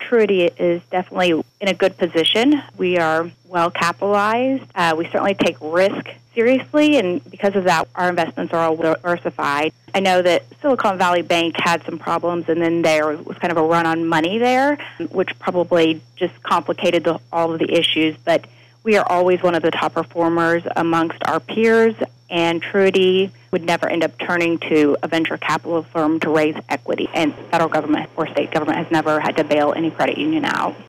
Truity is definitely in a good position. We are well capitalized. We certainly take risk seriously, and because of that, our investments are all diversified. I know that Silicon Valley Bank had some problems, and then there was kind of a run on money there, which probably just complicated all of the issues. But we are always one of the top performers amongst our peers, and Truity would never end up turning to a venture capital firm to raise equity, and federal government or state government has never had to bail any credit union out.